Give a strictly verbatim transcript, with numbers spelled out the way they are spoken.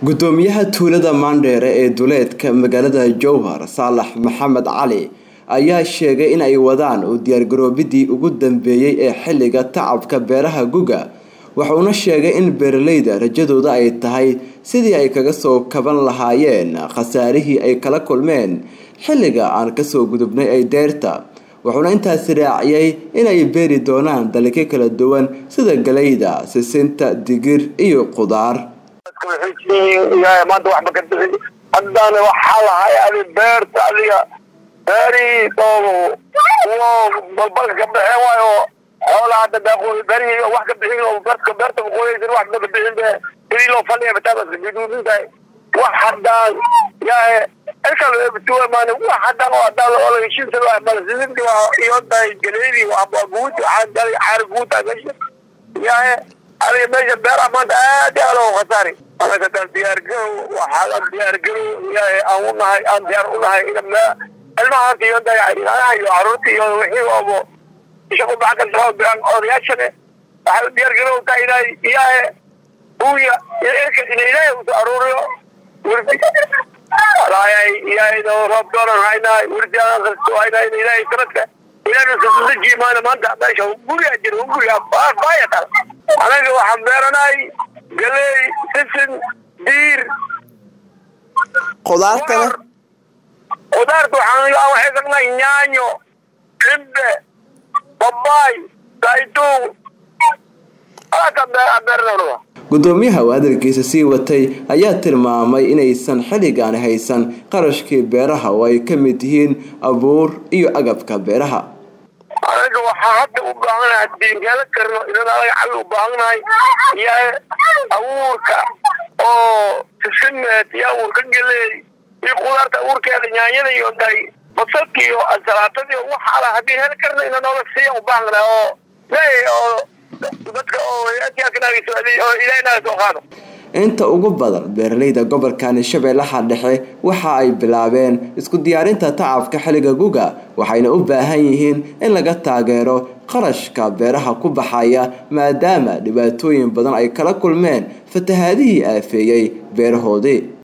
gudoomiyaha tuulada Mandheere ee duleedka magaalada Jowhar Saalax Maxamed Cali ayaa sheegay in ay wadaan u diyaar garoobidii ugu dambeeyay ee xilliga tacabka beeraha guga wuxuuna sheegay in beeralayda rajadooda ay tahay sidii ay kaga soo kaban lahaayeen khasaarihii ay kala kulmeen xilliga aan ka soo gudubnay ay deerta wuxuuna intaas raaciyay in ay beeri doonaan dalagyo kala duwan sida galayda, sisinta, digir iyo qudaar يا ما أنت واحد بكتير عندنا وحلا هاي هذه بيرت هذه بري طولو وبالبلد قبل حوايو حولا عند بيقول بري واحد بيجي وبرت كبرت بقول يصير واحد بيجي بري لو فلي بتابع بدون ده واحد دال يا الكل بتوه ما نقول واحد دال دال ولا يشيل سلوى ما لازم دي يود جليري وأبو جود واحد دال عارفوت هذا يا أنا ما جبر أمان أدي على خساري أنا كنت ديار جو وحالا ديار جو يا أمون هاي أم ديار أمون هاي لما المعاصي يودا يعني أنا هاي عروتي يوحي وأبو يشوفوا بعد الشهر بيان أورياشنة حالا ديار جو تاينا يا هو يا إيش إن إلى وتأروريو ورد لا يا يا إذا رب دورنا هاينا ورد أنا خلصت هاينا إن إلى كرتة إلى نسمع الجيمان ما أنت عايش هو بوري أجر هو بوري أبغى باية ترى أنا جو حمدرناي قلي سسن دير qudaar kale qudaartu waxaan la waxaysanaa yaanyo qibbe babaay saytuun alaka beernaa gudoomiyaha wadalkiisa sii watay ayaa tilmaamay inaysan xilligan haysan qarashkii beeraha oo ay ka mid yihiin abuur iyo agabka beeraha anaga waxaa hadda u baahanahay diingaala karno inaan anaga xal u baahanahay yaa abuurka oo sisinmeed yaa abuurka geley iyo qudaarta abuurkeeda yaanyada iyo day basadka iyo ansalaatada iyo waxa ala haddii heli karno inaan nooga siiya u baahanahay oo ley oo dadka oo adyaakanaagayso oo ilaahinaga soo qaado inta ugu badan beeralayda gobolkan Shabeellaha Dhexe waxa ay bilaabeen isku diyaarinta tacabka xilliga guga waxayna u baahan yihiin in laga taageero qarashka beeraha ku baxaya maadaama dhibaatooyin badan ay kala kulmeen fatahaadihii aafeeyay beerahoodii